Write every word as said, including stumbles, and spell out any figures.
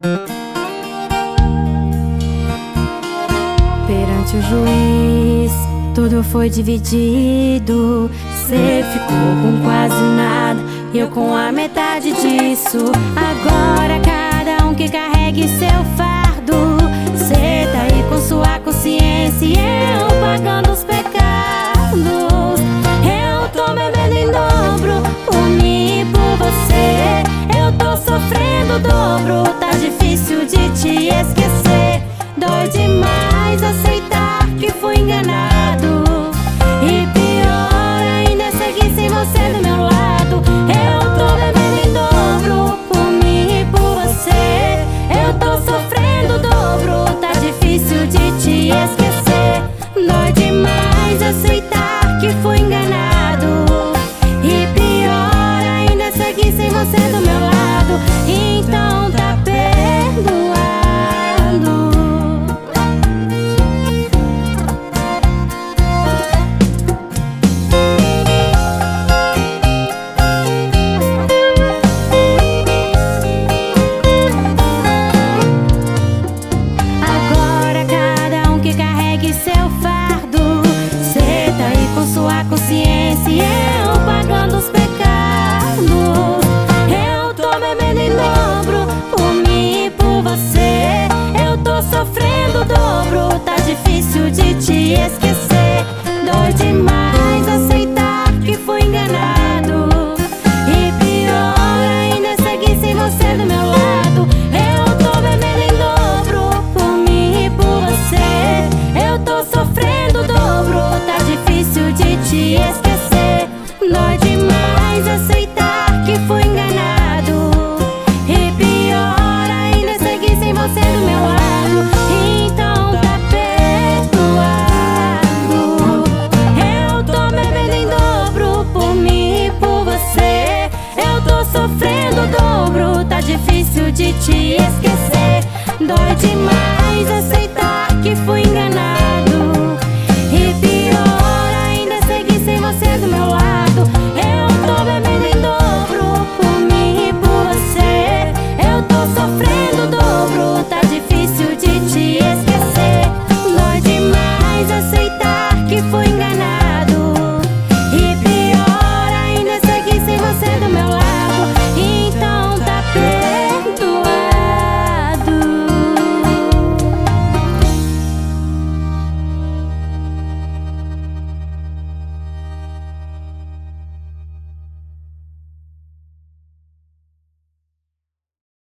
Perante o juiz, tudo foi dividido. Cê ficou com quase nada e eu com a metade disso. Agora cada um que carregue seu fardo. Cê tá aí com sua consciência e eu pagando os pecados. Eu tô bebendo em dobro por mim e por você. Eu tô sofrendo o dobro, tá difícil de te esquecer. Dói demais aceitar que fui enganado, e pior ainda é seguir sem você do meu lado. Eu tô bebendo em dobro por mim e por você. Eu tô sofrendo o dobro, tá difícil de te esquecer. Dói demais aceitar que fui enganado, e pior ainda é seguir sem você do meu lado. Então tá perdoado. Seu fardo, cê tá aí com sua consciência e eu pagando os pecados. Eu tô bebendo em dobro